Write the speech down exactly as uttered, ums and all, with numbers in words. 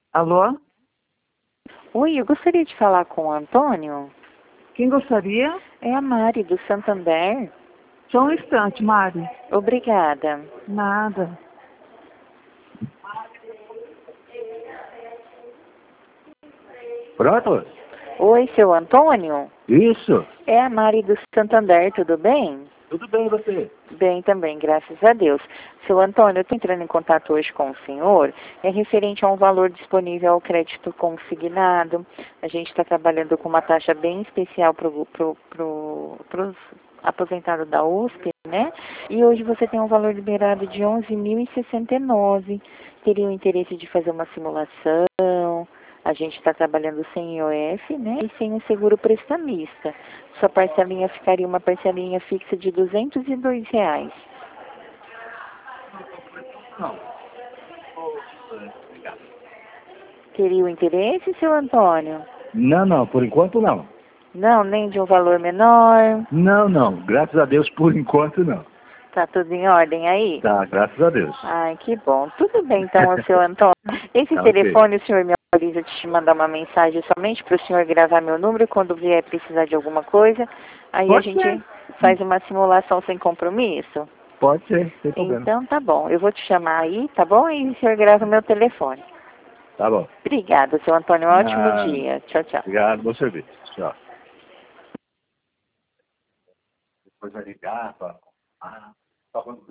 Alô? Oi, eu gostaria de falar com o Antônio. Quem gostaria? É a Mari, do Santander. Só um instante, Mari. Obrigada. Nada. Pronto? Oi, seu Antônio? Isso. É a Mari do Santander, tudo bem? Tudo bem, e você? Bem também, graças a Deus. Seu Antônio, eu estou entrando em contato hoje com o senhor, é referente a um valor disponível ao crédito consignado. A gente está trabalhando com uma taxa bem especial para pro, pro, os aposentados da U S P, né? E hoje você tem um valor liberado de onze mil e sessenta e nove. Teria o interesse de fazer uma simulação? A gente está trabalhando sem I O F, né? E sem um seguro prestamista. Sua parcelinha ficaria uma parcelinha fixa de duzentos e dois reais. Não. Teria o interesse, seu Antônio? Não, não, por enquanto não. Não, nem de um valor menor? Não, não, graças a Deus, por enquanto não. Tá tudo em ordem aí? Tá, graças a Deus. Ai, que bom. Tudo bem, então, seu Antônio. Esse Tá, telefone, o senhor me autoriza de te mandar uma mensagem somente para o senhor gravar meu número quando vier precisar de alguma coisa. Aí Pode a gente ser. faz uma simulação sem compromisso? Pode ser, sem problema. Então tá bom. Eu vou te chamar aí, tá bom? E o senhor grava o meu telefone. Tá bom. Obrigada, seu Antônio. Um ótimo Ah, dia. Tchau, tchau. Obrigado, bom serviço. Tchau. Depois vai ligar, pra... ah, tá bom.